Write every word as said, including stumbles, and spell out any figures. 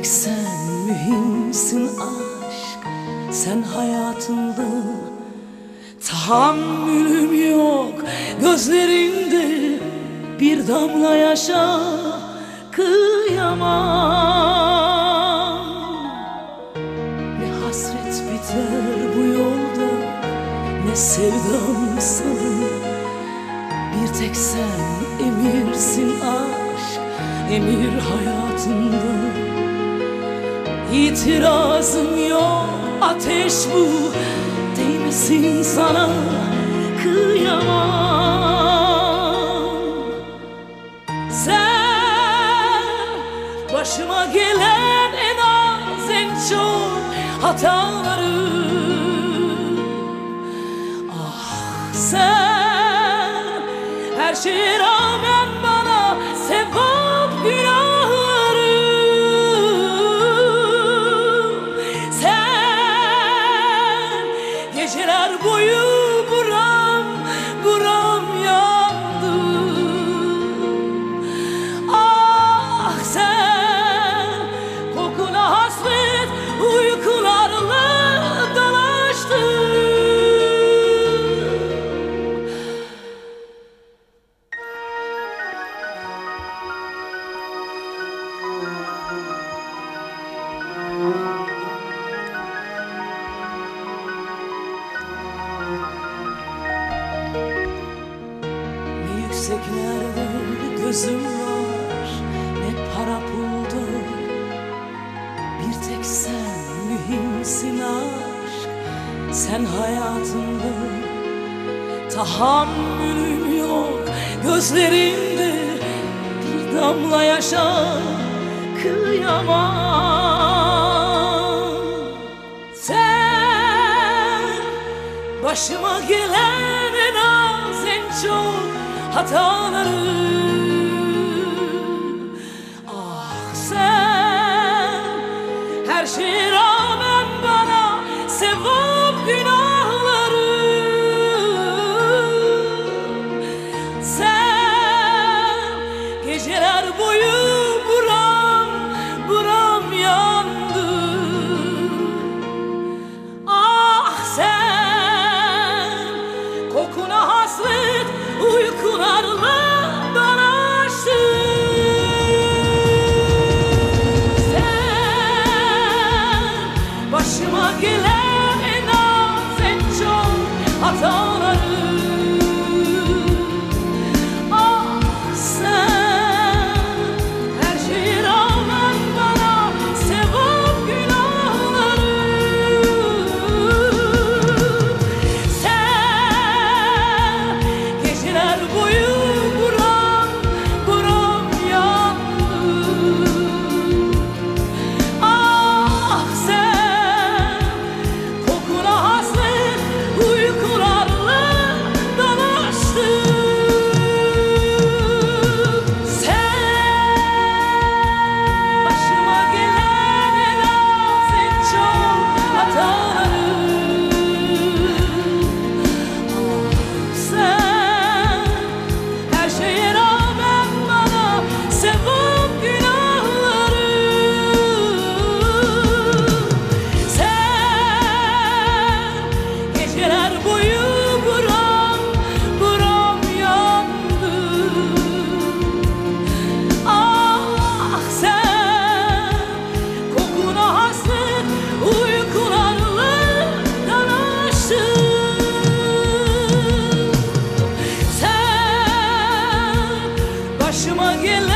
tek sen mühimsin aşk. Sen hayatımda, tahammülüm yok gözlerinde bir damla yaşa kıyamam. Ne hasret biter bu yolda, ne sevdam sana. Bir tek sen emirsin aşk, emir hayatımda. İtirazım yok, ateş bu, değmesin sana kıyamam. Sen başıma gelen en az en çok hataları. Ah sen her şeye rağmen bana sevap günahları. Sen geceler boyu buram buram yandım. Ah sen kokuna hasret uykularla dalaştın. Ne yükseklerde gözüm var, ne para pulda. Bir tek sen mühimsin aşk, sen hayatımda. Tahammülüm yok gözlerinde bir damla yaşa kıyamam. Sen başıma gelen en az en çok hataları. Ah sen her şeye rağmen bana sevap günahları. Sen geceler boyu buram buram yandım. Ah sen kokuna hasret uykularla dalaştın. Sen başıma gelen en az en çok hataları. Ah sen her şeye rağmen bana sevap günahları. Sen geceler boyu buram buram yandım. Ah sen kokuna hasret uykularla dalaştın. Sen başıma gelen en az en çok hataları. Sen her şeye rağmen bana sevap günahları. Sen geceler boyu buram buram yandım. Ah sen kokuna hasret uykularla dalaştın. Sen başıma gelen